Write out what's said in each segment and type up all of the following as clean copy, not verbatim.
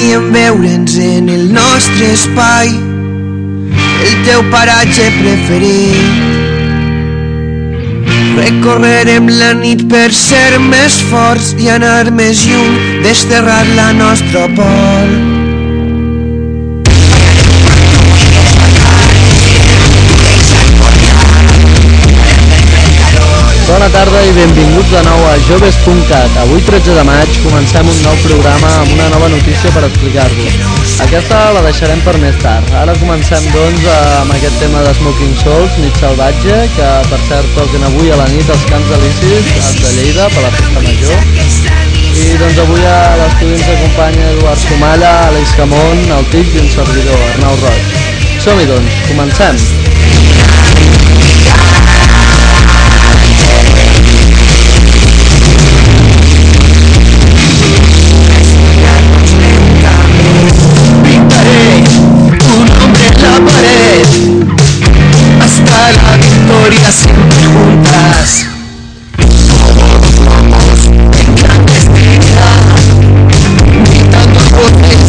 Voldríem veure'ns en el nostre espai, el teu paratge preferit. Recorrerem la nit per ser més forts i anar més lluny, desterrar la nostra por. Bona tarda i benvinguts de nou a Joves.cat. Avui, 13 de maig, comencem un nou programa amb una nova notícia per explicar-vos. Aquesta la deixarem per més tard. Ara comencem, doncs, amb aquest tema de Smoking Souls, Nit Salvatge, que, per cert, toquen avui a la nit als Camps Elisis de Lleida per la Festa Major. I, doncs, avui a l'estudi ens acompanya Eduard Somalla, Aleix Camón, el Tic i un servidor, Arnau Roig. Som-hi, doncs, comencem! Hasta la victoria siempre juntas. Todos vamos en clandestinidad, gritando voces.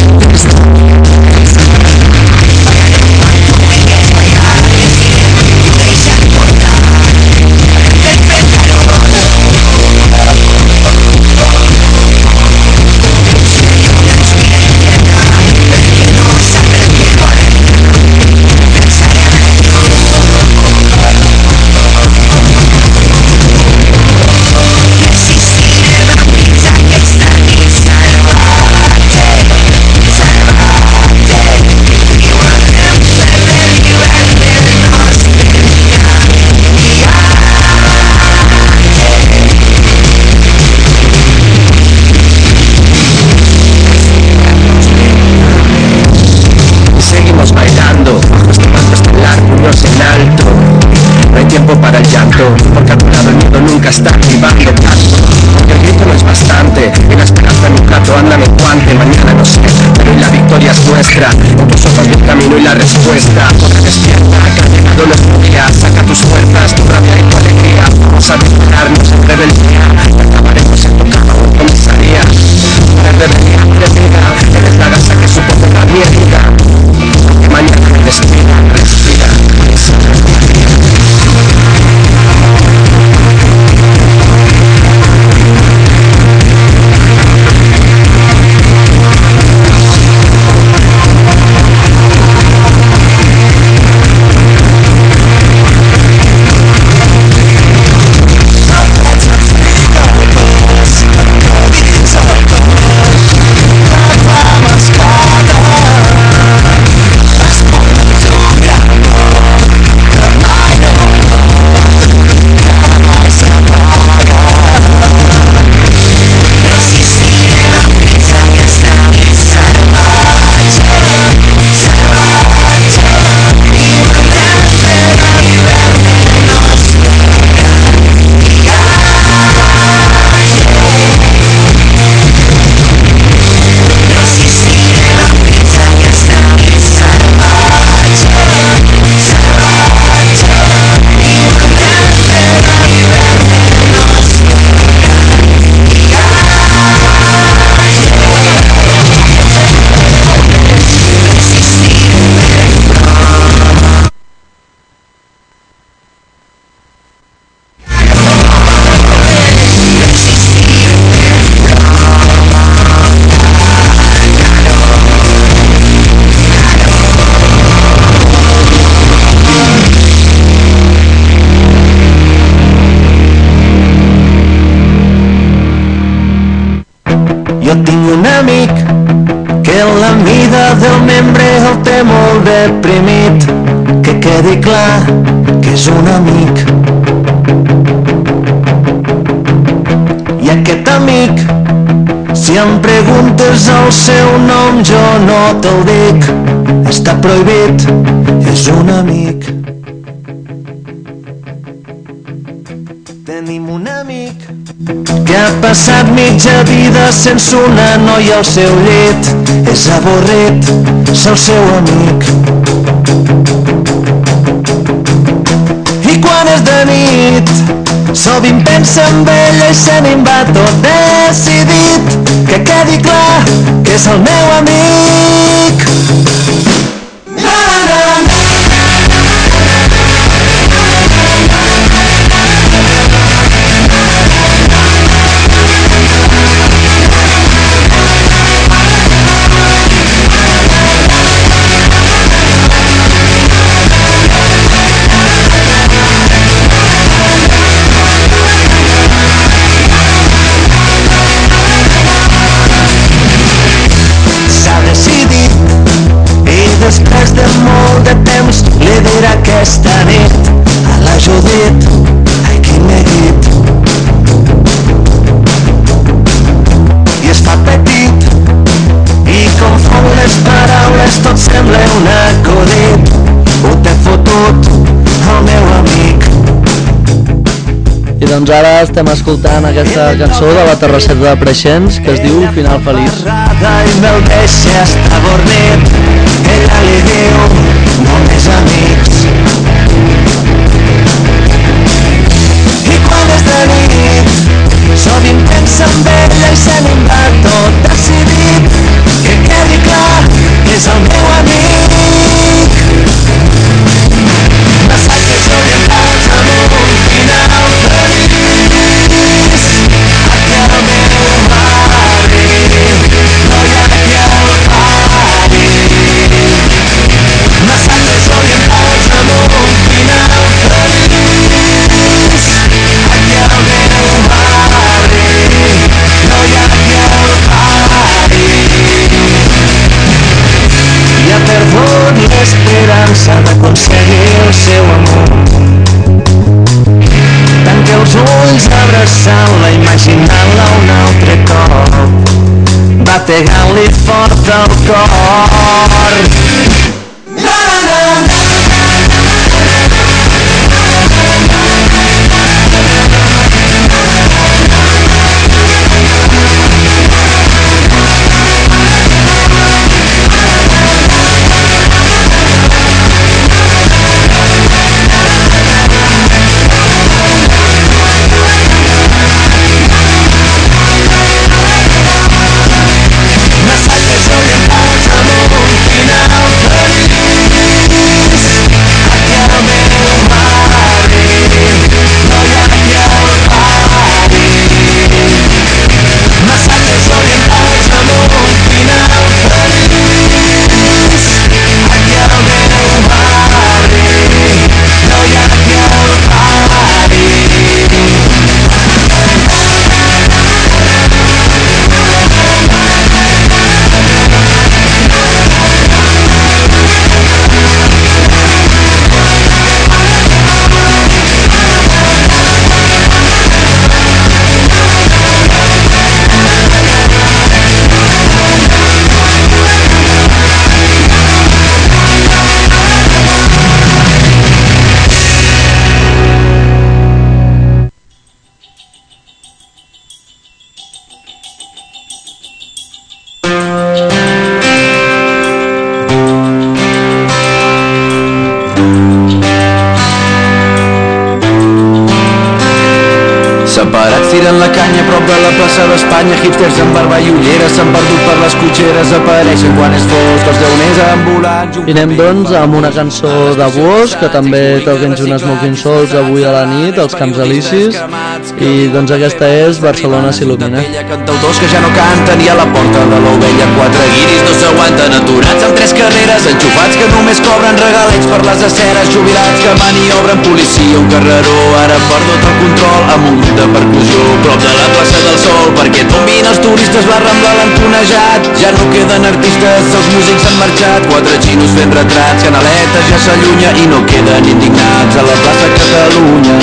Para el llanto, porque a tu lado el miedo nunca está activando tanto, porque el grito no es bastante y la esperanza en un plato anda menguante. Mañana no sé, pero hoy la victoria es nuestra. En tus ojos vi el camino y la respuesta. Porque despierta, que ha llegado nuestro día. Saca tus fuerzas, tu rabia y tu alegría. Vamos a despertarnos en rebeldía y acabaremos en tu cama o en comisaría. La rebeldía de vida, eres la gasa que supo cerrar mi herida. Porque mañana me despida, respira, deprimit, que quedi clar que és un amic. I aquest amic, si em preguntes el seu nom jo no te'l dic, està prohibit, és un amic. Tenim un amic que ha passat mitja vida sense una noia al seu llit, és avorrit, és el seu amic. I quan és de nit sovint pensa en ella i se n'en va tot decidit, que quedi clar que és el meu amic. Després de molt de temps li dirà aquesta nit a la Judit, ai quin neguit. I es fa petit i confon les paraules, tot sembla un acudit. Ho t'he fotut, el meu amic. I doncs ara estem escoltant aquesta cançó de la Terrasseta de Preixens que es diu Final Feliç. I me'l deixa estar bornit. Ella li diu, només amics. I quan és de nit, sovint pensa en ella i se n'hi va tot decidit. Que quedi clar, és el meu amic. Massatges orientals amb un final feliç. Aquí al meu barri no hi ha qui el pari. Massatges orientals amb un final feliç. Aquí al meu barri no hi ha qui el pari. I ha perdut l'esperança d'aconseguir el seu amor. Tanca els ulls abraçant-la, imaginant-la un altre cop, bategant-li fort el cor. Massatges orientals amb un final feliç. Aquí al meu barri no hi ha qui el pari. Massatges orientals amb un final feliç. Aquí al meu barri no hi ha qui el pari. Separats tiren la canya a prop de la plaça d'Espanya. Hipsters amb barba i ulleres s'han perdut per les cotxeres. Apareixen quan és fosc els llauners ambulants. I anem doncs amb una cançó de Buos que també toquen un Smoking Souls avui a la nit als Camps Elisis. I doncs aquesta és Barcelona s'il·lumina. Cantautors que ja no canten i a la porta de l'ovella quatre guiris no s'aguanten, aturats amb tres carreres, enxufats que només cobren regalets per les aceres, jubilats que maniobren policia un carreró. Ara perdut el control amb un grup de percussió prop de la plaça del Sol perquè tombin els turistes, la Rambla l'han conejat. Ja no queden artistes, els músics han marxat, quatre xinos fent retrats, Canaleta ja s'allunya i no queden indignats a la plaça Catalunya.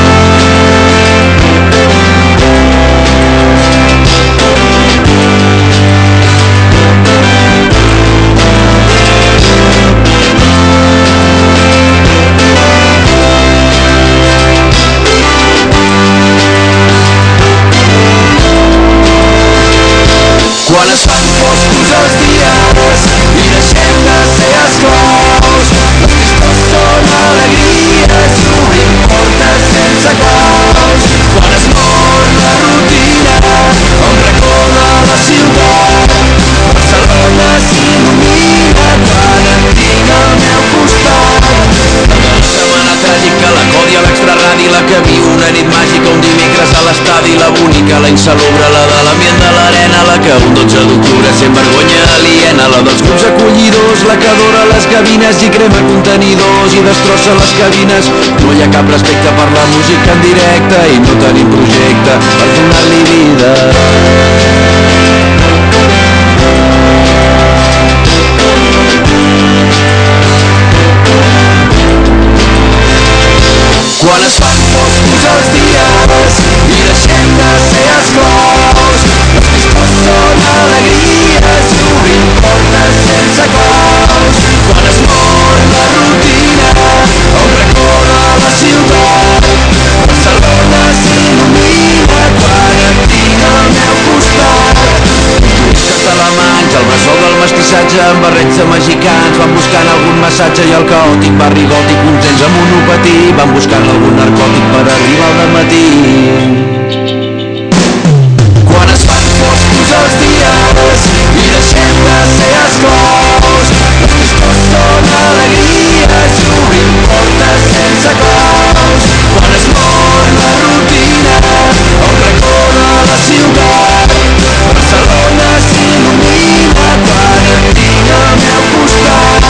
Quan es fan foscos els dies i deixem de ser esclaus, les tristes són alegries i obrim portes sense claus. Quan es mor la rutina a un racó de la ciutat, la de l'ambient de l'arena, la que un 12 d'octubre sent vergonya aliena, la dels clubs acollidors, la que adora les gavines i crema contenidors i destrossa les cabines. No hi ha cap respecte per la música en directe i no tenim projecte per donar-li vida. Quan es fan foscos els dies i deixem de ser esclaus, els discos són alegries i obrim portes sense claus. Quan es mor la rutina a un racó de la ciutat, Barcelona s'il·lumina quan em tinc al meu costat. Turistes alemanys, el bressol del mestissatge amb barrets de mexicans van buscant algun massatge i el caòtic barri gòtic, uns nens amb monopatí van buscant algun narcòtic per arribar al matí. Quan es fan foscos els dies i deixem de ser esclaus, els discos són alegries i obrim portes sense claus. Quan es mor la rutina a un racó de la ciutat, Barcelona s'il·lumina quan em tinc al meu costat.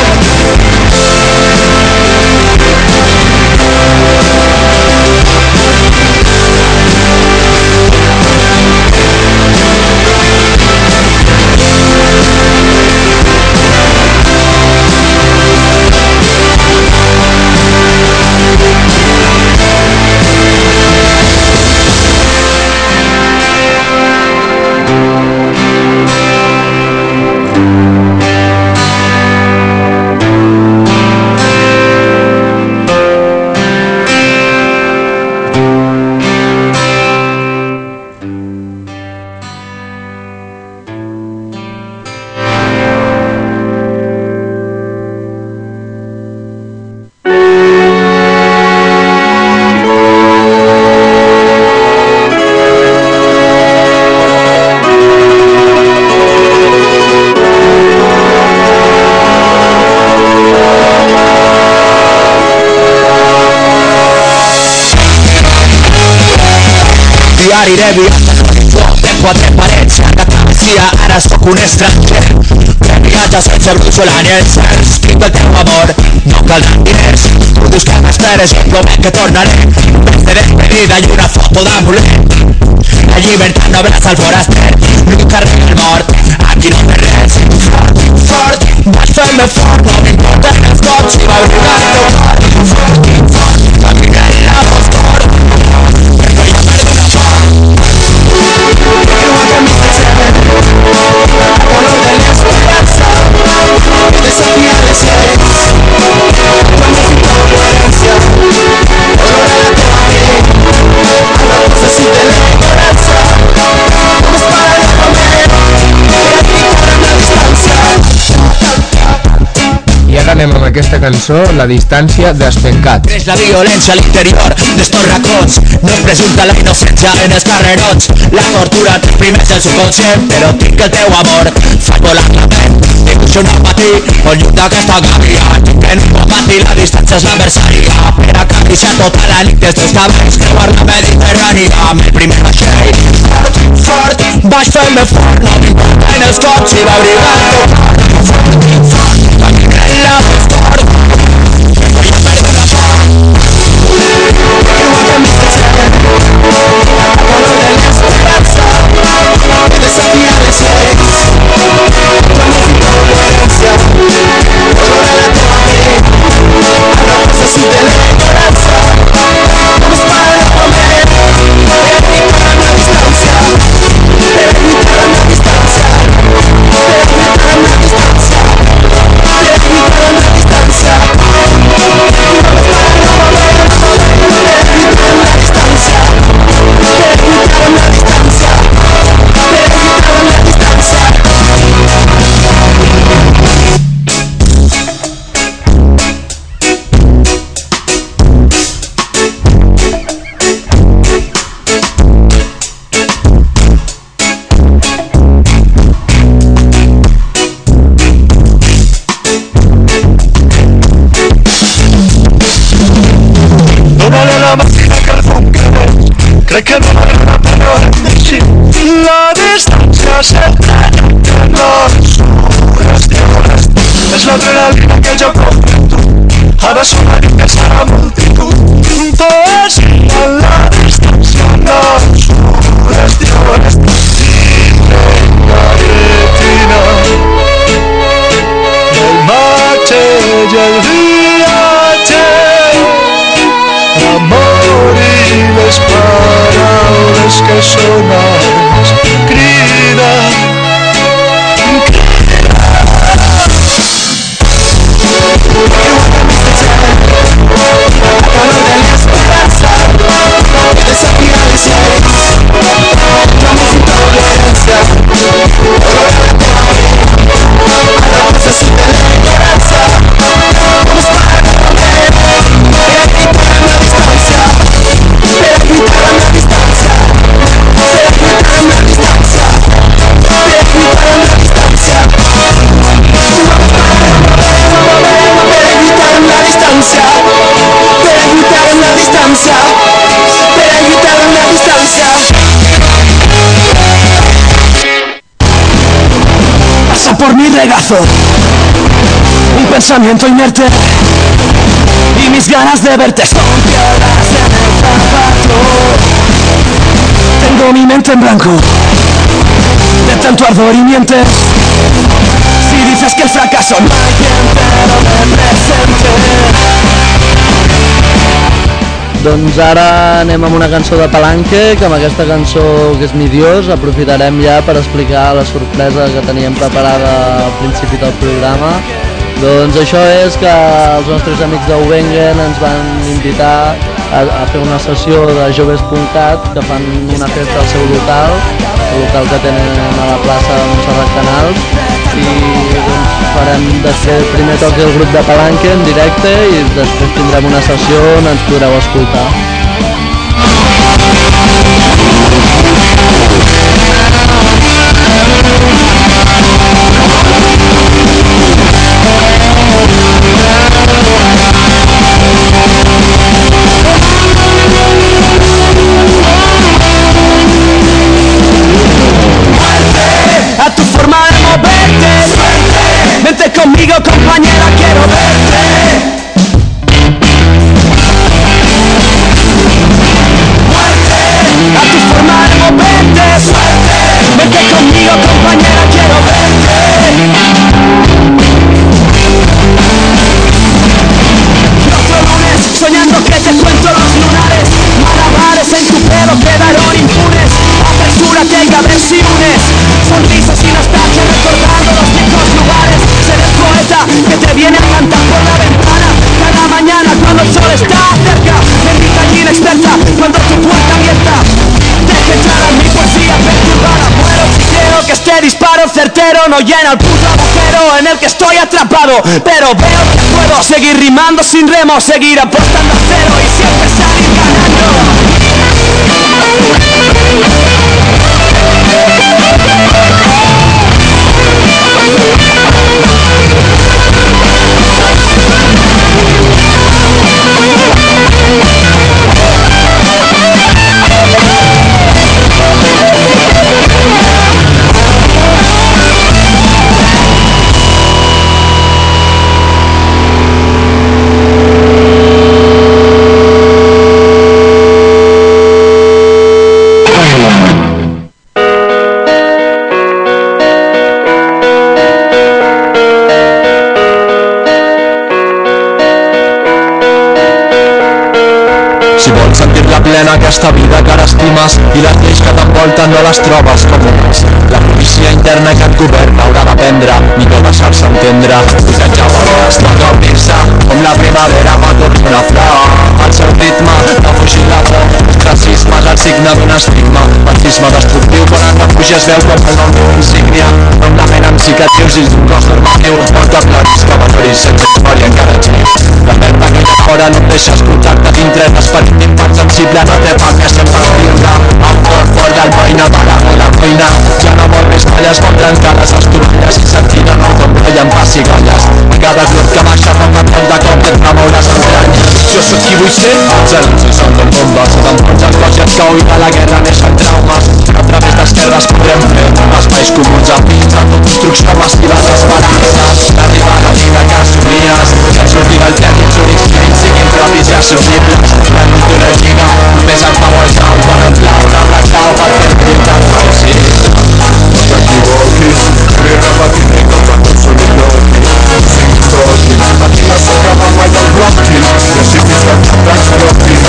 Diari de quatre parets, de travessia, ara sóc un estranger. Que viatge sense brúixola ni el cel, escric el teu amor, no caldran diners. Tu dius que m'esperes i promet que tornaré, un de despedida i una foto d'amulet. La llibertat no abraça el foraster, nunca rega el mort, aquí no té res. Fort, fort, vaig fer-me fort, no m'importen els cops i va obligar el teu cor. Fort, fort, camina en la foscor, perquè jo perdo una por. Color de la esperanza, desafía deseos, con éxito coherencia, olor a la toalla, a la necesita la ignorancia, vamos para el comer, practicar en la distancia. I ara anem amb aquesta cançó, La distància d'Espencat. Creix la violència a l'interior d'estos racons, no es presumpta la innocència en els carrerons. La tortura t'exprimeix el subconscient, però tinc el teu amor, faig volar la ment. Dibuixo un patí, on lluny d'aquesta gàbia, tinc que no pot patir, la distància és l'adversària. Per acariciar tota la nit dels teus cabells, creuar la Mediterrània amb el primer vaixell. Fort, fort, vaig fer-me fort, no m'importen els cops i va abrigar el teu cor. Fort, fort, camina en la foscor, perquè jo perdo la por. Igual que mi color de la esperanza, desafía deseos, con éxito coherencia, olor a la toalla, a la necesita la ignorancia, vamos para el comer, practicar en la distancia, practicar en la distancia, practicar en la distancia, practicar en la distancia, vamos para el comer, practicar en la distancia, practicar en la distancia, practicar en la distancia. No vale la máquina que el funk que ves, crec que no vale la pena deixi la por mi regazo, un pensamiento inerte y mis ganas de verte son piedras en el zapato. Tengo mi mente en blanco de tanto ardor y mientes. Si dices que el fracaso no hay quien te lo represente. Doncs ara anem amb una cançó de Palanque, que amb aquesta cançó, que és Mi Dios, aprofitarem ja per explicar la sorpresa que teníem preparada al principi del programa. Doncs això és que els nostres amics d'Ubengen ens van invitar a fer una sessió de joves.cat, que fan una festa al seu local, el local que tenen a la plaça de Montserrat Canals, i doncs farem després primer toqui el grup de Palanque en directe i després tindrem una sessió on ens podreu escoltar. A tu forma de moverte, vente conmigo compañera, quiero verte. Muerte, a tu forma de moverte, vente conmigo compañera, quiero verte. Y otro lunes, soñando que te cuento los lunares, malabares en tu pelo quedaron impunes. Apresúrate y a ver si unes sonrisas y nostalgia recordando los viejos lugares. Ser el poeta que te viene a cantar por la ventana cada mañana cuando el sol está cerca. Bendita y inexperta cuando tu puerta abierta deja entrar a mi poesía perturbada. Muero si quiero que este disparo certero no llena el puto agujero en el que estoy atrapado. Pero veo que puedo seguir rimando sin remo, seguir apostando a cero y siempre salir ganando. plena aquesta vida que ara estimes i les lleis que t'envolten no les trobes comunes. La policia interna que et governa haurà d'aprendre, millor deixar-se entendre. Posat ja veuràs tot obrir-se com la primavera va tornar una flor. El seu ritme de fugir la por, racisme és el signe d'un estigma, marxisme destructiu quan el refugi es veu com el nom d'una insígnia. Com la ment amb cicatrius i d'un cos normatiu, porta plans que van morir sense història encara ets viu. La merda que hi ha fora no et deixa escoltar-te dintre, l'esperit d'infant sensible no té pa que sempre escriure. El cor fort d'almoina de la feina, ja no vol més malles, vol trencar les estovalles i sentir el nou d'ombra i en pessigolles. A cada glop que baixa fa un cop de cop et remou les entranyes. Jo sóc qui vull ser, els zeros i són com bombes, se t'enfonsa el cos i et cau i de la guerra neixen traumes. A través d'esquerres podrem fer espais comuns afins, autoconstrucció massiva d'esperances. Arribar a la vida que somies, que et surti del terra i els únics crims siguin propis i assumibles. La cultura lliga, només et fa molt clau quan et laura la clau per fer-te fàcil. No t'equivoquis, li repetiré que quan tot soliloqui. Siguis toquis, aquí la soca va mai del bloquis, i així fins que t'enroquis.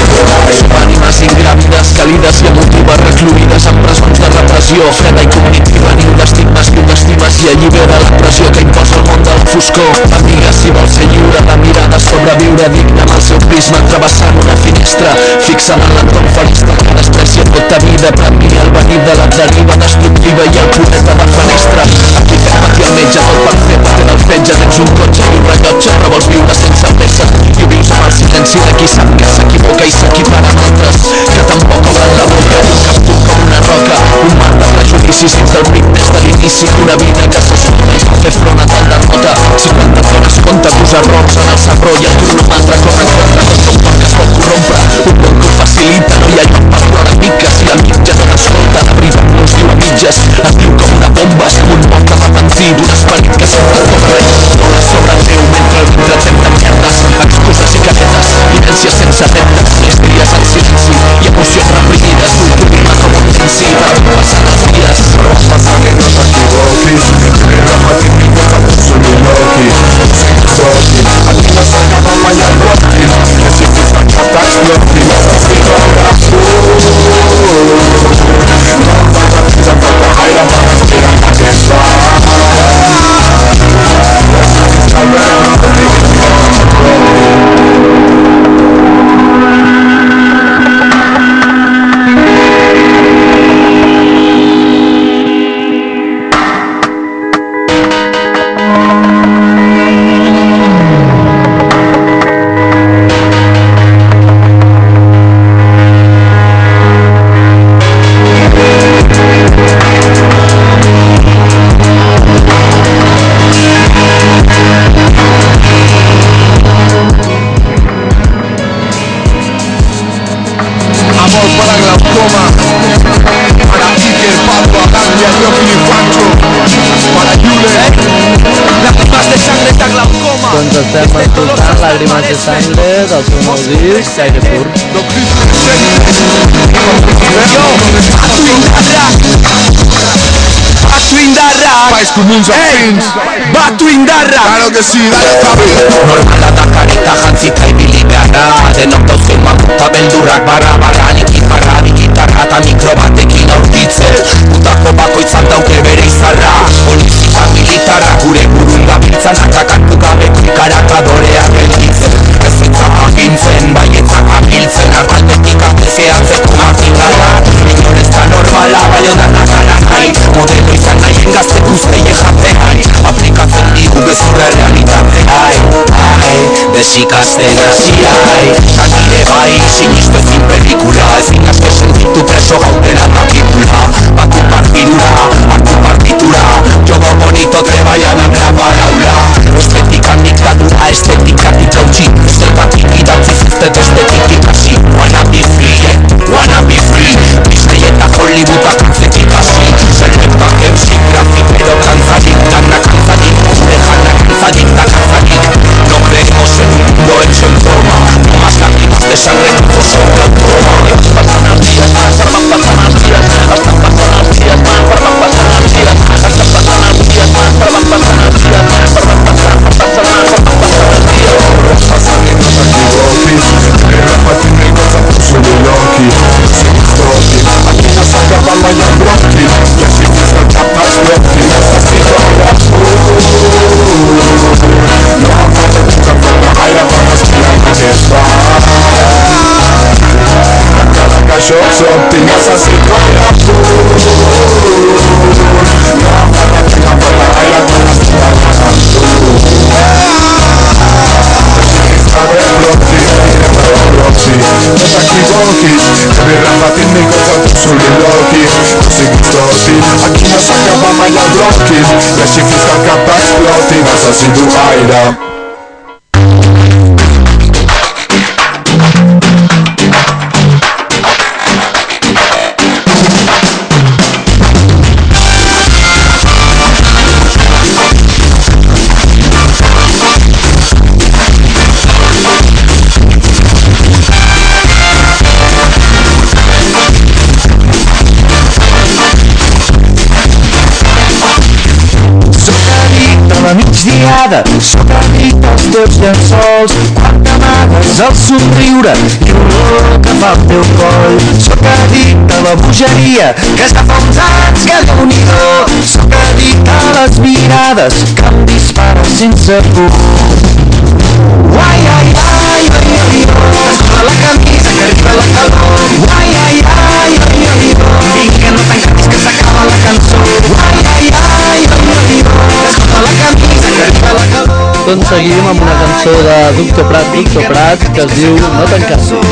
Ànimes ingràvides, càlides i emotives, recluïdes en presons de repressió freda i cognitiva, niu d'estigmes que t'estimes i allibera la pressió que imposa el món de la foscor. Amiga, si vols ser lliure de mirada, sobreviure digne amb el seu prisma, travessant una finestra, fixant en l'entorn feliç del que desprecia tota vida, premia el venir de la deriva destructiva i el poeta de fenestra. Aquí fem patir el metge tot per fer patir del fetge, tens un cotxe i un rellotge, però vols viure sense peça i ho vius amb el silenci de qui sap que s'equivoca i s'equipara amb altres que tampoc obren la boca i cap tu com una roca, un mar de prejudicis dins del pic des de l'inici d'una vida que s'escolta i fer front a tal derrota. Si quan et dones compte tus errors en el sabró i el cronòmetre corre en contra contra un cor que es pot corrompre, un món que ho facilita, no hi ha lloc per plorar miques i el mitjà no t'escolta, la veritat no es diu a mitges, es diu com una bomba, és com un mort arrepentit, Sangre del seu nou disc Aire Pur. Batu indarra, Pais comuns afins. batu indarra. Claro que sí, dale Javi. Normala da karita jantzita ibili beharra, denok dauzken mamuta beldurrak barra nik gitarra, eta mikro batekin aurkitzen, putako bakoitzak dauke bere izarra, polizia militarra gure burun gabiltzan, atakatu gabeko ikarakadore gelditzen, ez zaitzak agintzen, baietzak abiltzen, arbaldetik atezeatzeko makinara, inorez da normala, bai ondanak ala nahi, modelo izan nahien gazte guztei japeai, aplikatzen digu gezurra realitateai, desikasten hasiai, kanire bai, sinistu ezin pelikula, ezin asko sentitu preso gaudela makikula, batu partitura, jogo bonito trebaian amla baraula, estetika diktadura, estetikatik hautsi, zergatik idatzi zuztet estetik ikasi, wanna be free, Disney eta Hollywoodak antzetik hasi, zerretak emsik, grafitero kantzadik, dana kantzadik, gure jana kantzadik, da kantzadik, no creemos en un mundo hecho en forma, no más lágrimas de sangre, no sobre el trauma, pasan los días más, pasan los días, hasta pasan los días más, pasan los días, hasta pasan los días más, pasan los días más, pasan los días, Passa che non t'equivoquis, era fatto in cosa posso negli occhi, sei storti, a chi non sa che balla gli abbrocchi, che si fissa già per sblotti, assassino alla no, fate tutta forma, hai la buona spiana che fa, anche la cacciozzotti, assassino alla no, fate tutta forma, hai la buona spiana che fa, blocchi, non t'equivochi, verrà fatto cosa tu sugli occhi, sei gustosi, a chi non sa che va mai a blocchi, lasci fisca che per esploti, non sa se tu hai da. migdiada, sóc addict als teus llençols, quan t'amagues el somriure i l'olor que fa el teu coll. Sóc addicte a la bogeria, que ja fa uns anys que Déu-n'hi-do. Sóc addicte a les mirades que em disparen sense por. Uai, ai, ai, ai, ai, ai, escola la camisa que arriba la calor. Uai, ai, ai, ai, ai, ai, vinga, no t'encantis que s'acaba la cançó. Uai, ai, ai, ai, ai, escola la camisa que arriba la calor. Doncs seguim amb una cançó de Doctor Prat, que es diu No t'encantis.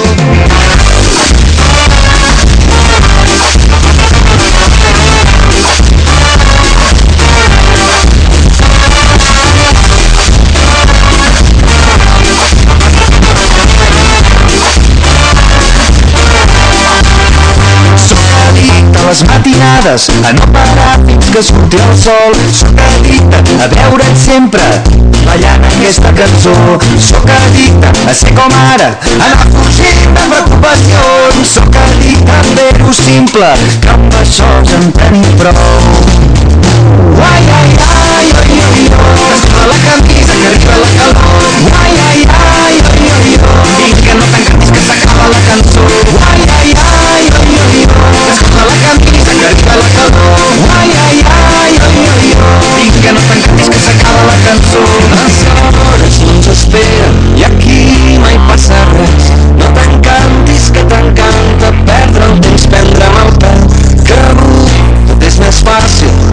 Les matinades a no parar fins que surti el sol. Sóc addicte a veure't sempre ballant aquesta cançó. Sóc addicte a ser com ara, anar fugint de preocupacions. Sóc addicte a fer-ho simple, que amb això ja en tenim prou. Uai, ai, ai, ai, ai, escola la camisa que arriba la calor. Uai, ai, ai, ai, ai, vinga, no t'encantis que s'acaba la cançó. Uai, ai, ai, ai, escola la camisa que arriba la calor. Uai, ai, ai, ai, vinga, no t'encantis que s'acaba la cançó. Les hores no ens esperen i aquí mai passa res. No t'encantis que t'encanta perdre el temps, prendre'm el pèl, que avui tot és més fàcil.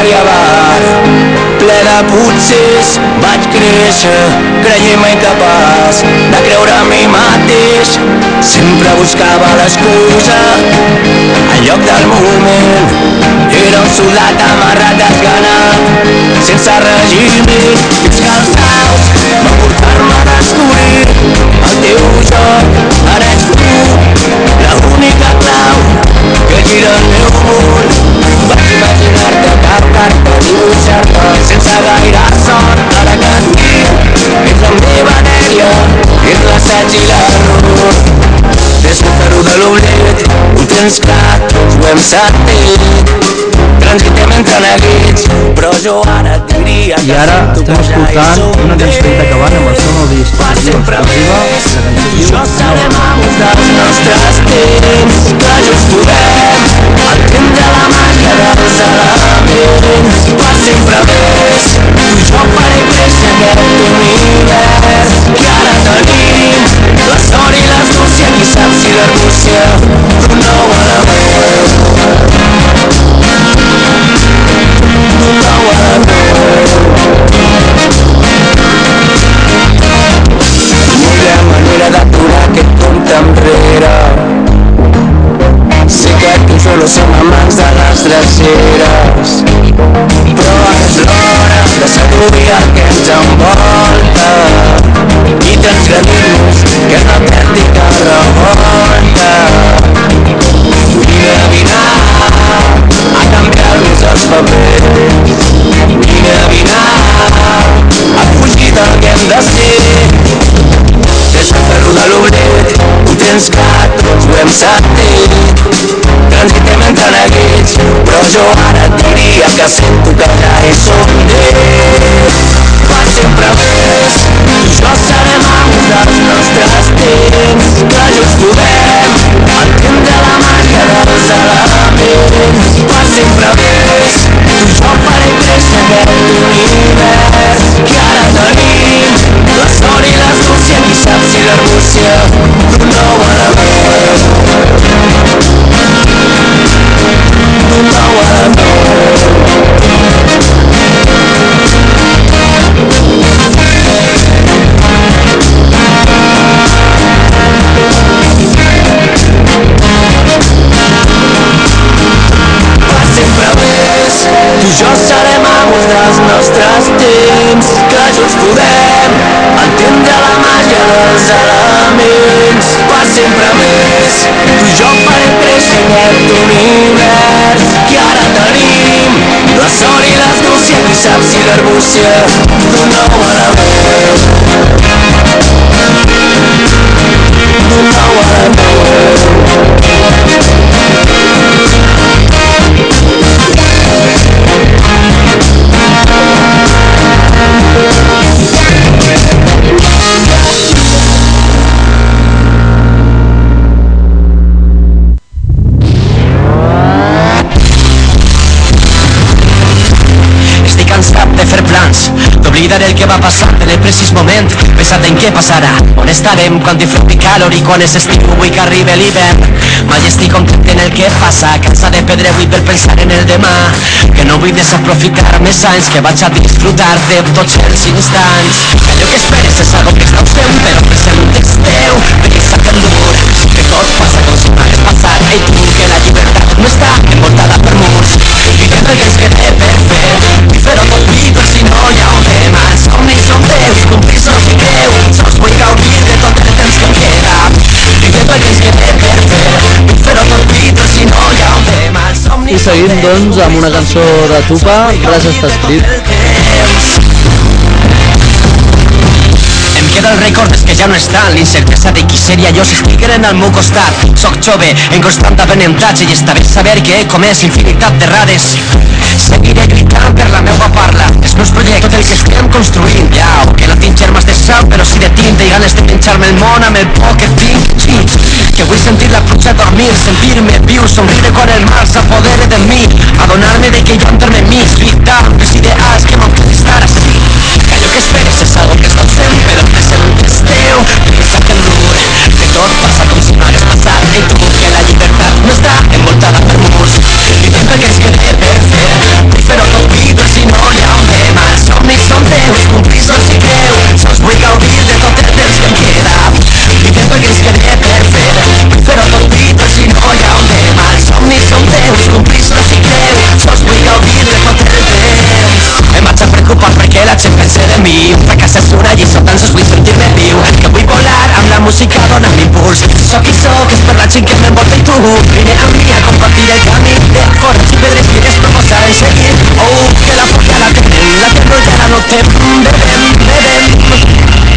bari a bar, ple de potser vaig créixer, creient-me incapaç de creure en mi mateix. Sempre buscava l'excusa en lloc del moment. Era un soldat amarrat desganat, sense regiment, fins que els daus van portar-me a descobrir el teu joc. Ara ets tu, l'única clau que gira el meu món. Vaig imaginar-te cap-carta, dibuixar-te sense gaire sort. Ara que et tinc, ets la meva dèria, ets l'assaig i l'error. Desfer-ho de l'oblit, ho tens clar, tots ho hem sentit. Transitem entre neguits, però jo ara et diria que I ara estem escoltant una cançó d'acabant amb el seu nou disc exclusiva, la cançó diu jo serem amos dels nostres temps, que junts podem entendre la màgia dels elements. Per sempre més, tu i jo faré créixer aquest univers que ara tenim, la sort i l'astúcia, qui sap si l'arbúcia d'un nou element. Una manera d'aturar aquest compte enrere. Sé que tu solo som amants de les dreceres, però és l'hora de seduir el que ens envolta i transgredir-nos, que és l'autèntica revolta. Vine a canviar-nos els papers, vine a fugir del que hem de ser. Desfer-ho de l'oblit, ho tens clar, tots ho hem sentit. Transitem entre neguits, però jo ara et diria que sento que ja hi som dins. Per sempre més, tu i jo serem amos dels nostres temps, que junts podem entendre la màgia dels elements. Per sempre més, tu i jo farem créixer aquest univers que ara tenim, la sort i l'astúcia, qui sap si l'arbúcia d'un nou element. D'un nou element. Per sempre més, tu i jo serem amos dels nostres temps, que junts podem entendre la màgia dels elements. Per sempre més, tu i jo farem créixer aquest univers que ara tenim, la sort i l'astúcia, qui sap si l'arbúcia d'un nou element. D'un nou element. D'oblidar el que va passar en el precís moment, pensant en què passarà, on estarem quan té fred i calor i quan és estiu, vull que arribi l'hivern. Mai estic content en el que passa, cansat de perdre avui per pensar en el demà, que no vull desaprofitar més anys, que vaig a disfrutar de tots els instants. Que allò que esperes és algo que està ausent, però present és teu, pensa que dur, que tot passa com si no hagués passat. Ei tu, que la llibertat no està envoltada per murs, vivim el que ens queda per fer, vull fer-ho tot viu si no hi ha un tema. Els somnis són teus, complir-los i creu, sols vull gaudir de tot el temps que em queda, vivim el que ens queda per fer, vull fer-ho tot viu si no hi ha un tema. Els somnis I seguim doncs amb una cançó de Tupa, Res està escrit. Em queda el record que ja no està, l'incertesa de qui seria jo si estigueren al meu costat. Soc jove, en constant aprenentatge i està bé saber que he comès infinitat d'errades. Seguiré lluitant per la meva parla, els meus projectes, tot el que estem construint. Ja, que no tinc germes de sal, però sí de tinta i ganes de menjar-me el món amb el poc que tinc. Sí, que vull sentir la pluja dormir, sentir-me viu, somriure quan el mal s'apodere de mi, adonar-me de que hi ha un terme mig, lluitar amb els ideals que m'han fet estar així. Que allò que esperes és algo que està ausent, però el present és teu, pensa que dur, que tot passa com si no hagués passat. Ei tu, que la llibertat no està envoltada per murs, vivim el que ens queda per fer, vull fer-ho tot la gent pensa de mi. Un fracàs és una lliçó, tan sols vull sentir-me viu. Que vull volar amb la música, dona'm impuls. Soc qui soc, és per la gent que m'envolta i tu. Vine amb mi a compartir el camí de forns i pedres fines proposar en seguir. Oh, que la por ja la tenen, la terror ja la notem. Bebem, bebem.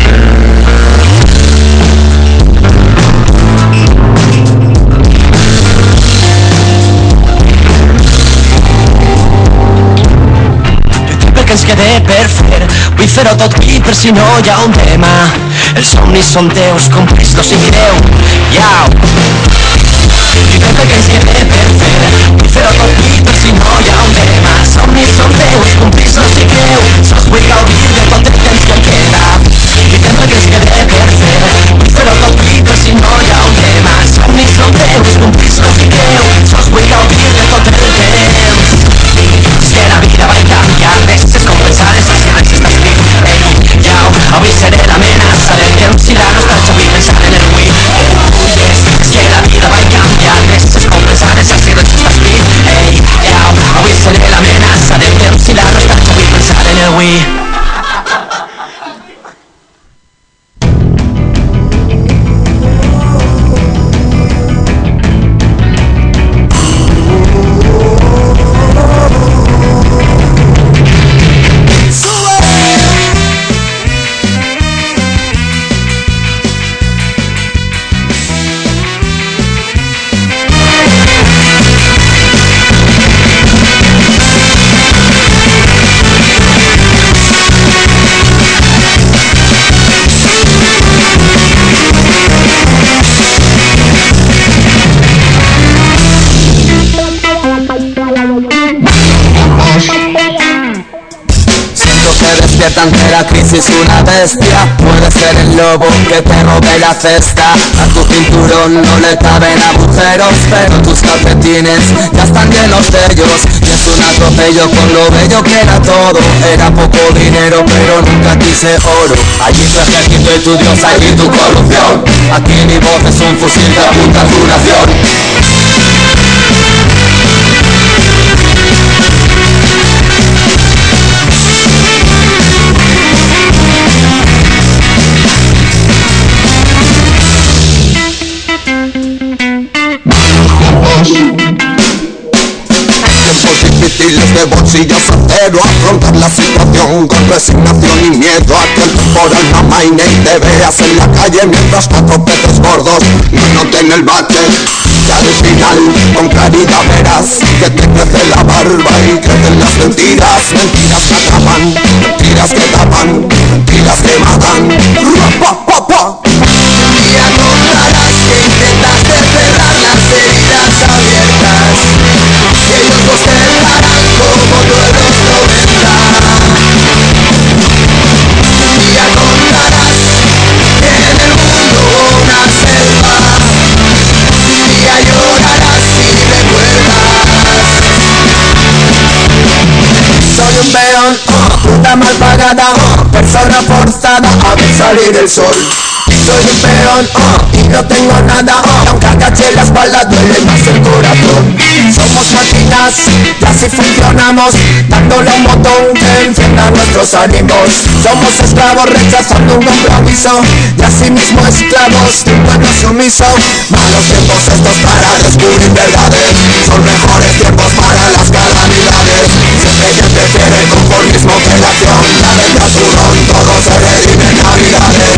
Que ens quede per fer, vull fer-ho tot aquí per si no hi ha un tema. Els somnis són teus, complis-los i mireu. Iau. I tot el que ens quede per fer, vull fer-ho tot aquí per si no hi ha un tema. Somnis són teus, complis-los i creu. Sols vull gaudir de tot el temps que em queda. I tot el que ens quede per fer, vull fer-ho tot aquí per si no hi ha un tema. Somnis són teus, complis-los i creu. Sols vull gaudir de tot el temps. És que la vida va canviar, res és compensar les silencis d'escrit. Ei, iau, avui seré l'amenaça del temps i la nostàlgia, vull pensar en el avui. Yes, és que la vida va canviar, res és compensar les silencis d'escrit. Ei, iau, avui seré l'amenaça del temps i la nostàlgia, vull pensar en el avui. Ante la crisis una bestia, puede ser el lobo que te robe la cesta. A tu cinturón no le caben agujeros, pero tus calcetines ya están llenos de ellos. Y es un atropello con lo bello que era todo. Era poco dinero pero nunca quise oro. Allí tu ejército y tu dios, allí tu corrupción. Aquí mi voz es un fusil que apunta a tu nación. Difíciles de bolsillo soltero, afrontar la situación con resignación y miedo a que el temporal no amaine y te veas en la calle mientras cuatro peces gordos no noten el bache. Y al final con claridad verás que te crece la barba y crecen las mentiras. Mentiras que atrapan, mentiras que tapan, mentiras que matan. Y encontrarás que intentaste cerrar las heridas abiertas y ellos los cerrarán como tú en los 90. Y encontrarás que en el mundo hubo una selva y ya llorarás si recuerdas. Soy un peón, puta mal pagada, persona forzada a ver salir el sol. Soy un peón, y no tengo nada, aunque agache la espalda duele más el corazón. Somos máquinas, y así funcionamos, dándole un botón que encienda nuestros ánimos. Somos esclavos rechazando un compromiso, y así mismo esclavos de un pueblo sumiso. Malos tiempos estos para descubrir verdades, son mejores tiempos para las calamidades. Siempre que prefiere el conformismo que la acción, la venta turrón, todo se redime en navidades.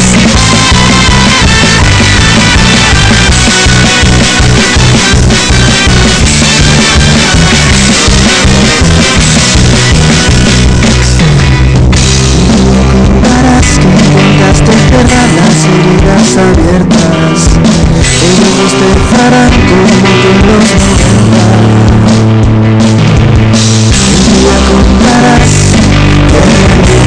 Intentaste cerrar las heridas abiertas, ellos nos dejarán como tú en los 90. Un día contarás que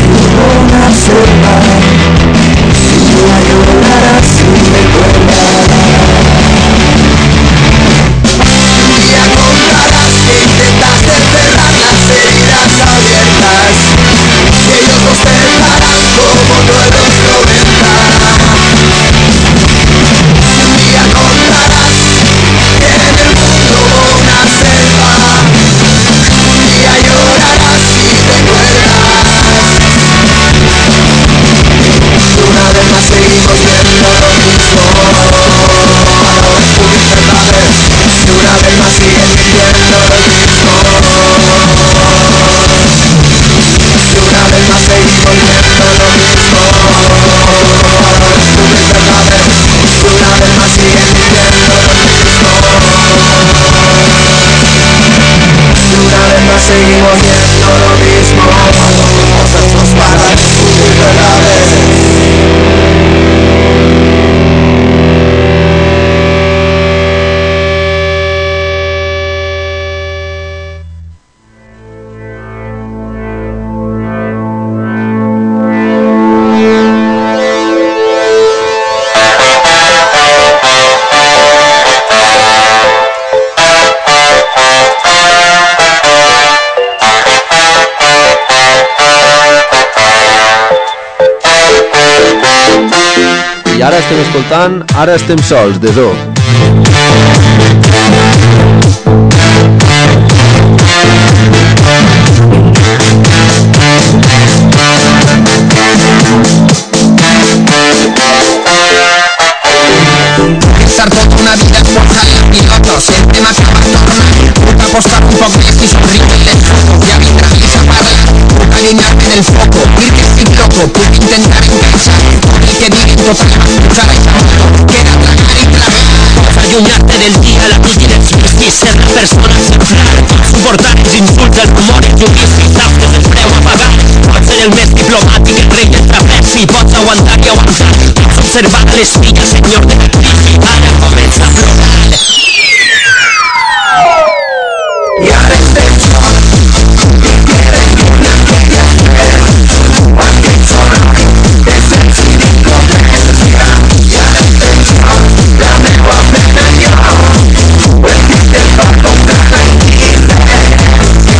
estem escoltant Ara estem sols, de Zoo. Pensar tota una vida en posar el piloto sempre m'acaba tornant. Puc apostar un poc més i somriure les fotos. Ja vindrà més a parlar, puc allunyar-me del foco, dir que estic loco, puc intentar encaixar tot el que diguen, tota la pujar a esa moto, que era tragar i tragar. Pots allunyar-te del dia, la nit i dels vicis, ser la persona exemplar, pots suportar els insults, els rumors, els judicis, saps que és el preu a pagar. Pots ser el més diplomàtic, el rei del trapezi, pots aguantar i aguantar, pots observar les filles, senyor de la crisi, ara comença a plorar. I ara estem sols, i queden una aquella aquell soroll de sens i d'incomprenència. I ara estem sols, la meua pena i jo, el que te fa contra la indiferència.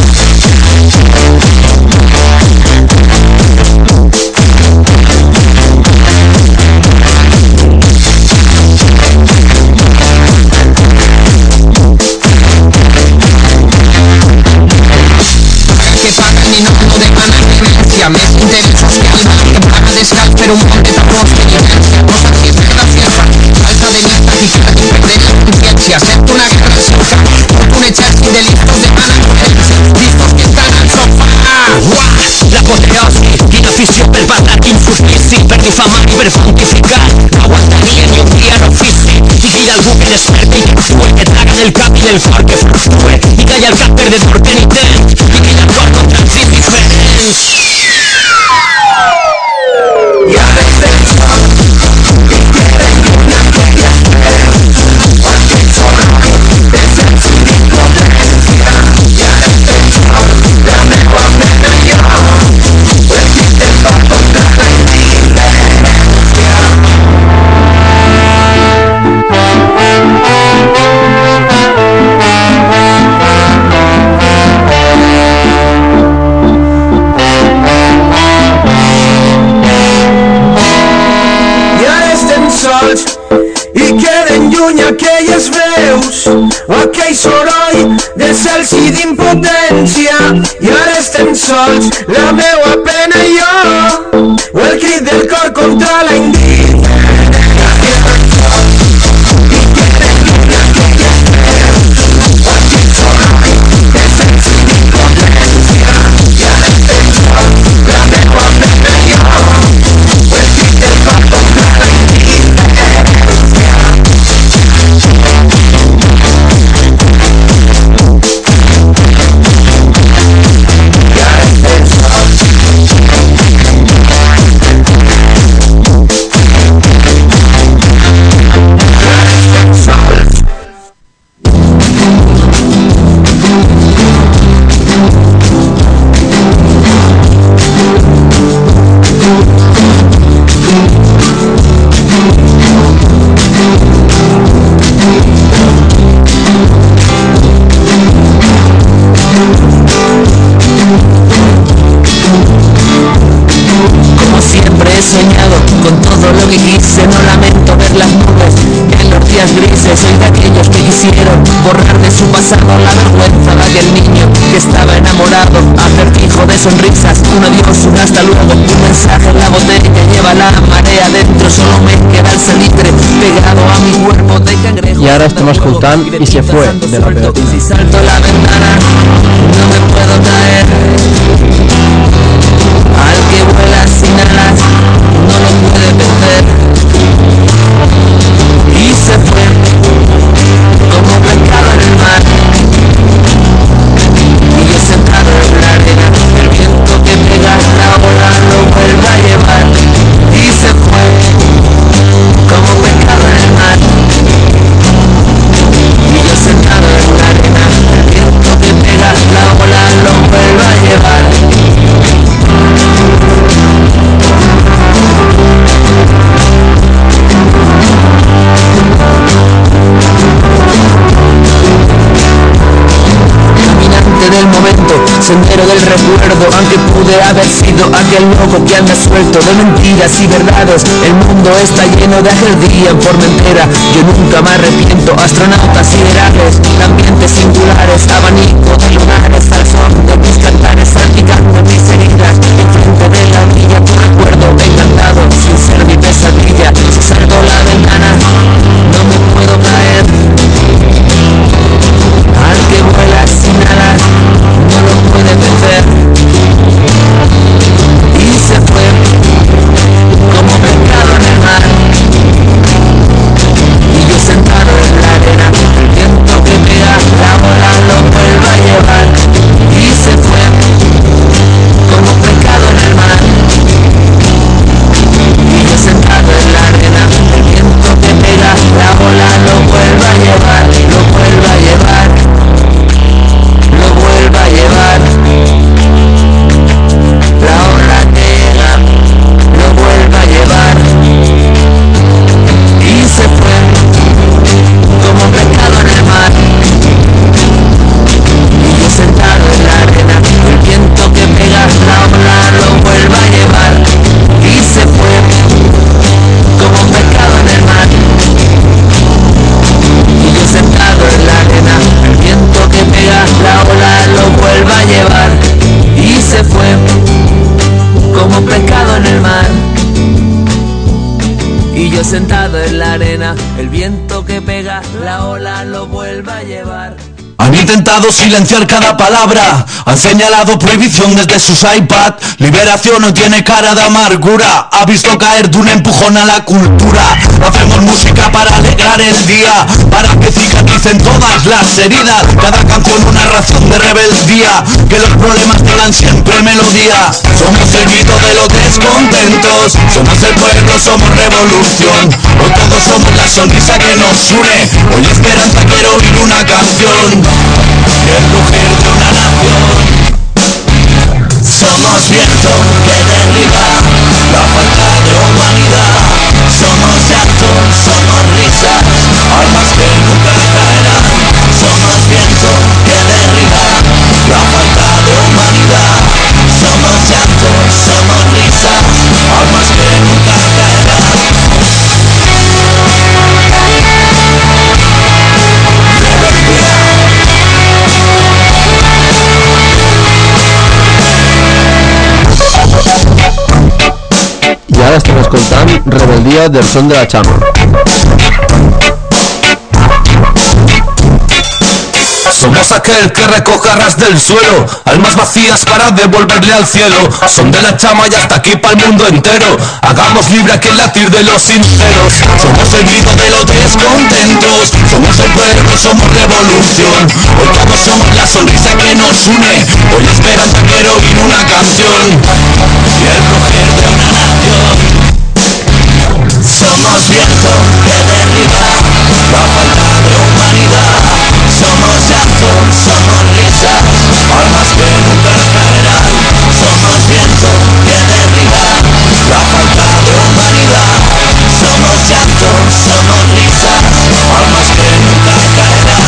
Més interessos que el banc que paga descalç per un món de tapons que evidència. No saps si és verdad si és fals, falta de vista ficat i perder la consciència. Sento una guerra al seu cap, tot un exèrcit de listos demanen coherència, listos que estan al sofà. Uah, l'apoteosi, quina afició per parlar, quin suplici, per difamar i per pontificar. No aguantaria ni un dia en ofici, i que hi ha algú que desperti i que actue, que traga del cap i del cor que fluctue, i que hi ha el cap perdedor penitent, i que hi ha el cor contra els indiferents. I ara estem sols, i queden una aquella aquell soroll de sens i d'incomprenència. I ara estem sols, la meua pena i jo, el que te fa contra la indiferència. Sols i queden lluny aquelles veus o aquell soroll de cels i d'impotència. I ara estem sols, la meua pena i jo, o el crit del cor contra la indiferència. I queden lluny aquelles veus o aquell soroll de cels i d'impotència. I ara estem sols, la meua pena i jo, o el crit del cor contra la indiferència. He soñado con todo lo que quise, no lamento ver las nubes en los días grises. Soy de aquellos que quisieron borrar de su pasado la vergüenza de aquel niño que estaba enamorado, acertijo de sonrisas, un adiós, un hasta luego, un mensaje en la botella, lleva la marea dentro, solo me queda el salitre pegado a mi cuerpo de cangrejo. Y ahora estamos escuchando Y se fue, de la Pegatina. Si salto la ventana no me puedo caer, al que vuela sin alas no lo puede perder. Y se fue como pescado en el mar, y yo sentado en la arena, el viento que pega la ola lo vuelve a llevar. Y se fue como pescado en el mar, y yo sentado en la arena, el viento que pega la ola lo vuelve a llevar. prisionero del recuerdo, aunque pude haber sido aquel loco que anda suelto de mentiras y verdades. El mundo está lleno de aquel día en Formentera. Yo nunca me arrepiento, astronautas siderales, ambientes singulares, abanico de lunares, al son de mis cantares, salpicando mis heridas. Enfrente de la orilla tu recuerdo encantado, sin ser mi pesadilla. Si salto la ventana no me puedo caer. Al que vuela sin alas no lo puede vencer. Y se fue como pescado en el mar. Y yo sentado en la arena, el viento que pega la ola lo vuelve a llevar. Y se fue como pescado en el mar. Y yo sentado en la arena, el viento que pega la ola lo vuelve a llevar, lo vuelve a llevar, lo vuelve a llevar. La ola llega, lo vuelve a llevar. Y se fue como un pescado en el mar. Y yo sentado en la arena, el viento que pega la ola lo vuelve a llevar. Y se fue como un pescado en el mar. Y yo sentado en la arena, el viento que pega la ola lo vuelve a llevar. Y se fue como un pescado en el mar. Y yo sentado en la arena, el viento que pega la ola lo vuelve a llevar. Han intentado silenciar cada palabra, han señalado prohibición desde sus iPad. Liberación no tiene cara de amargura, ha visto caer de un empujón a la cultura. Hacemos música para alegrar el día, para que cicatricen todas las heridas. Cada canción una razón de rebeldía, que los problemas tengan siempre melodía. Somos el grito de los descontentos, somos el pueblo, somos revolución. Hoy todos somos la sonrisa que nos une, hoy esperanza, quiero oír una canción. Y el rugir de una nación. Somos viento que derriba la falta de humanidad. Somos llanto, somos risas, almas que nunca caerán. Somos viento que derriba la falta de humanidad. Somos llanto, somos risas, almas que nunca caerán. I ara estem escoltant Rebeldia del Son de la Chama. Somos aquel que recoge a ras del suelo, almas vacías para devolverle al cielo. Son de la Chama y hasta aquí para el mundo entero. Hagamos libre aquel latir de los sinceros. Somos el grito de los descontentos, somos el pueblo, somos revolución. Hoy todos somos la sonrisa que nos une, hoy esperanza, quiero oír una canción. Y el rugir de una nación. Somos viento que derriba la falta de humanidad. Somos llanto, somos risas, almas que nunca caerán. Somos viento que derriba la falta de humanidad. Somos llanto, somos risas, almas que nunca caerán.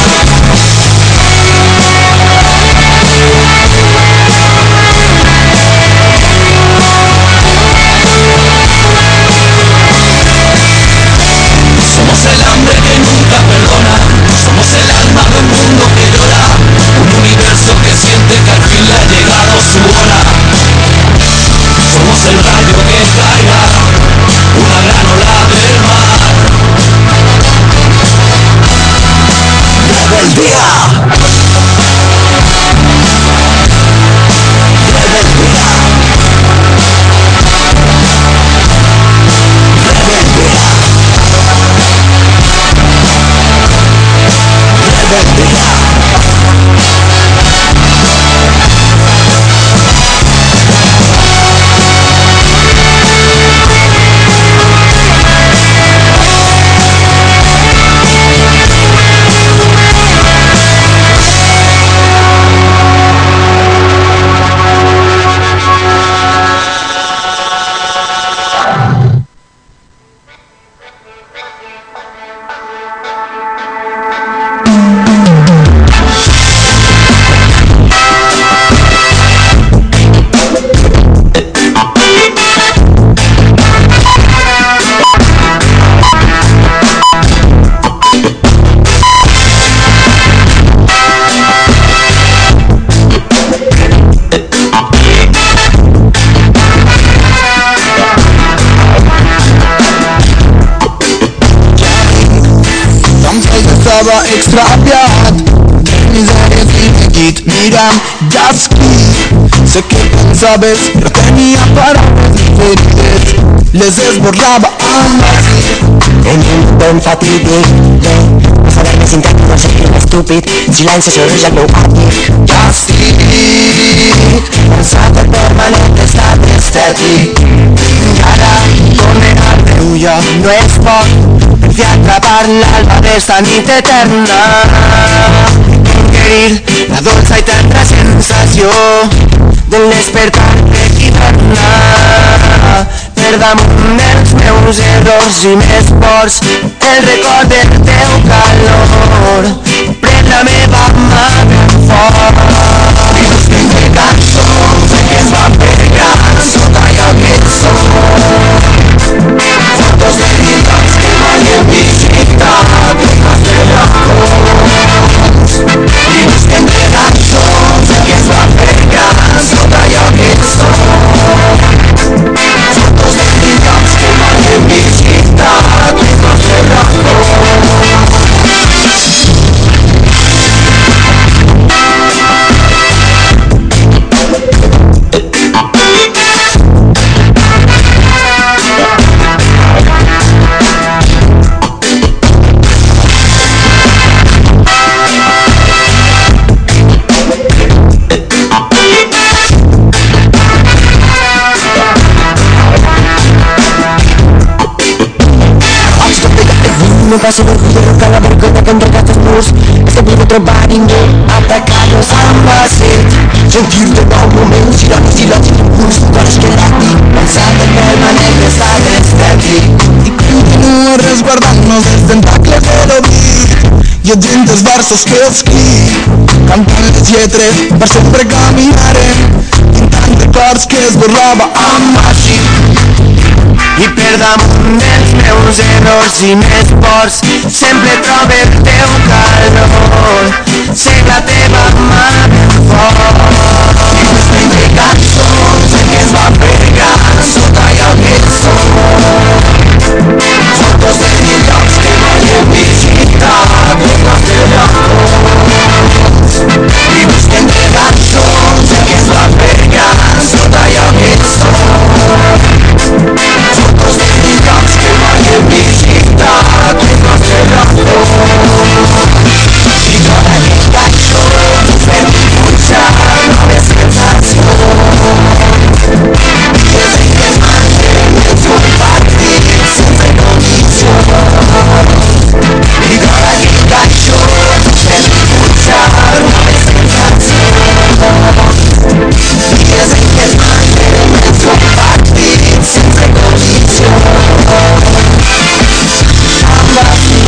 estava extraviat. Misèries i neguit, mira'm, ja escric. Sé que pensaves, però tenia paraules diferents. Les esborrava amb vacío. En un ben fatídic, no saber més intern, no sé què estúpid. Silenci sorge el meu àtic. Ja estic cansat del permanent estat estètic. I ara torne al meu lloc. No és poc per fi atrapar l'alba d'esta nit eterna. Ingerir la dolça i tendra sensació de l'espertar-te hiverna. Per damunt dels meus errors i més forts el record del teu calor. Pren la meva mà ben fort i busquem cançons que ens van pegant sota allò que som. Fotos de llibres que mai hem visitat els nostres racons i busquem cançons que ens van pegant sota allò que som. Fotos de llibres que mai hem visitat els nostres racons. No passo del cuidero que la vergonya que enroca els murs. És que vull trobar ningú, atacar-los amb àcid. Sentir de nou moments, silenci, silenci, impuls, coses que lati, pensar del permanent estat estètic. I continua resguardant-nos dels tentacles de l'oblit, llegint els versos que escric, cantant les lletres, per sempre caminarem, pintant records que esborrava amb màgic. I per damunt dels meus errors i més forts sempre trobo el teu calor. Sé la teva mà ben fort i busquem cançons que ens van pegant sota allò que som. Fotos de llocs que mai hem visitat els nostres racons i busquem cançons que ens van pegant sota allò que som. Fotos de llocs que mai hem visitat els nostres racons i cada nit cançó per impulsar noves sensacions. Dies en què mantenen els compartits sense condicions i cada nit cançó per impulsar noves sensacions. Dies en què mantenen els compartits sense condicions. Amb vacío.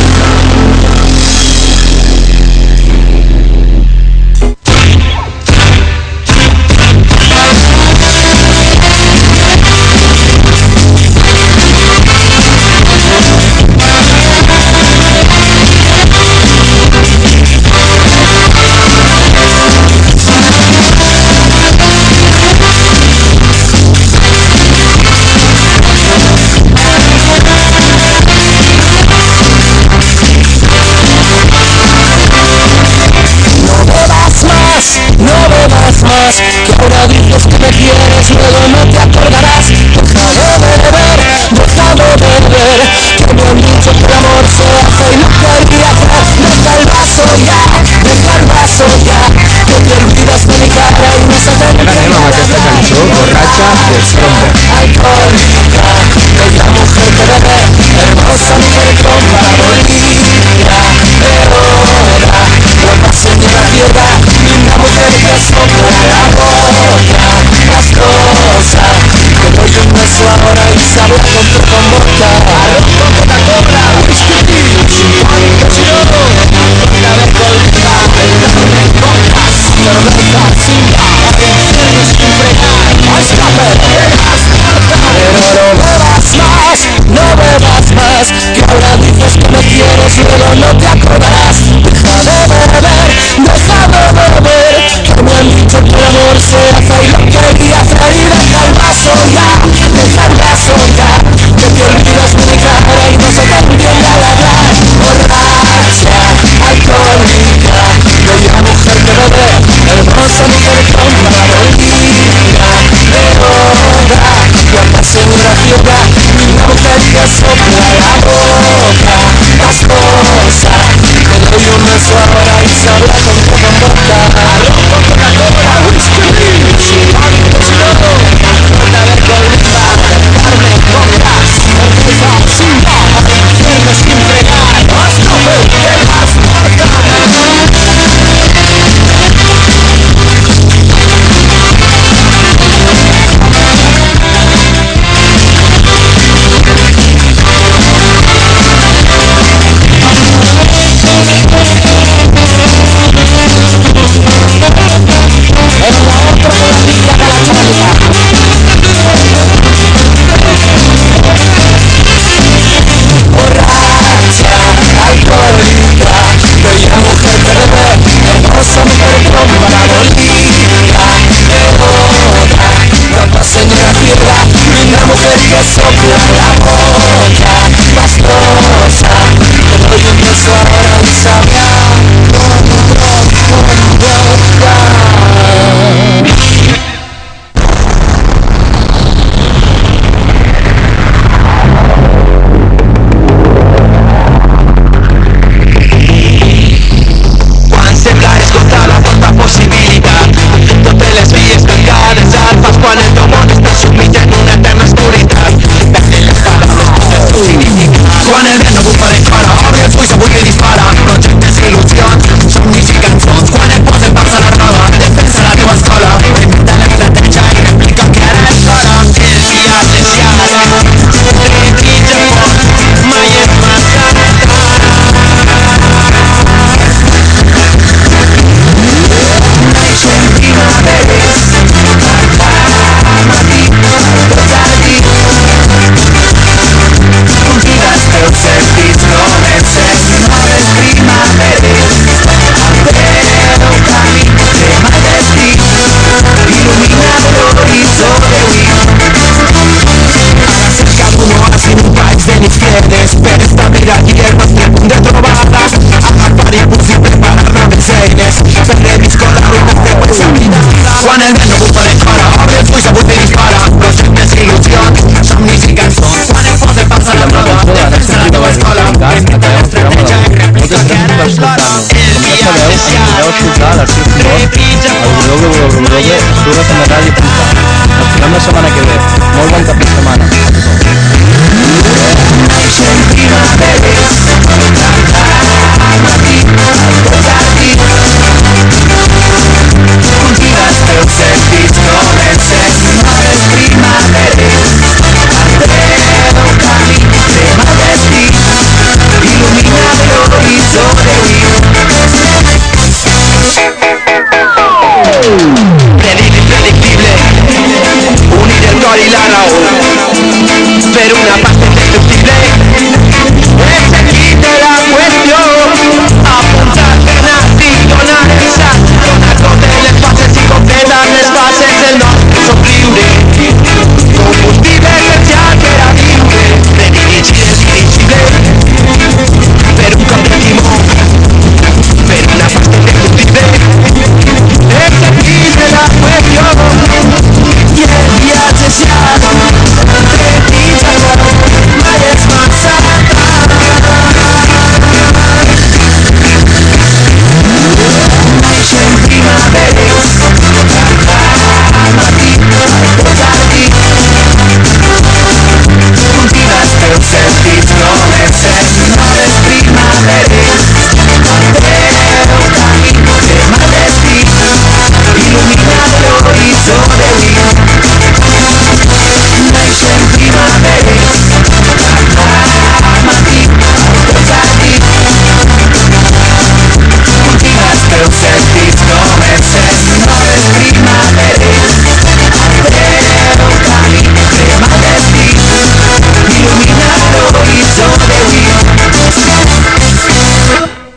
Que ahora dices que me quieres, luego no te acordarás. Deja de beber, que me han dicho que el amor se hace y no quería hacer. Deja el vaso ya, que te olvidas de mi cara y no se te Anem amb aquesta cançó, Borratxa, de Stromberg. alcohólica, bella mujer que bebe, hermosa mujer con favorita, peora, ropa señora tierra, linda mujer que sopla la boca, las cosas, te doy un beso ahora y sabe a contra con vodka, arroz con Coca-Cola, whisky, simpánica chino, una vez colita, el nombre compás, cerveza sin gas, infierno sin frenar, a escape, pero no bebas más, que ahora dices que me quieres, mujer que sopla la boca pastosa, te doy un beso ahora y sabrá quan sembla esgotar la tota possibilitat, totes les vies tancades al pas quan el teu món està sumit en una eterna oscuritat, perdre les paraules tot el seu significat. Quan el vent no bufa de fora, obre els ulls avui i dispara, projectes i il·lusions, somnis i cançons. Quan el posen passa la roba, defensa la teva escola, inventa l'estratègia i replica que ara és l'hora. El viatge és llarg, trepitja fort, mai és massa tard. Naixen primaveres, al matí, tots al dit, cultiva els teus sentits, comencen noves primaveres, al teu camí, crema el destí, il·lumina l'horitzó d'avui. A la cerca d'un oasi d'un país de nits fredes, per establir aquí el nostre punt de trobada, agafar impuls i preparar noves eines, per reviscolar una freqüència oblidada. Quan el vent no bufa de fora, obre els ulls avui i dispara, projectes i il·lusions, somnis i cançons. Quan el posen passa la roda, defensa la teva escola, inventa l'estratègia i replica que ara és l'hora. El viatge és llarg, trepitja fort, Ens tornem la setmana que ve. Molt bon cap de setmana. naixen primaveres, al matí, tots al dit, cultiva els teus sentits, comencen noves primaveres, al teu camí, crema el destí, il·lumina l'horitzó d'avui. Predictible, unir el cor y la raó, pero una parte indefectible es aquí de la cuestión, apuntar ganas y donar el sal, donar totes les fases i completar les fases del nostre somriure.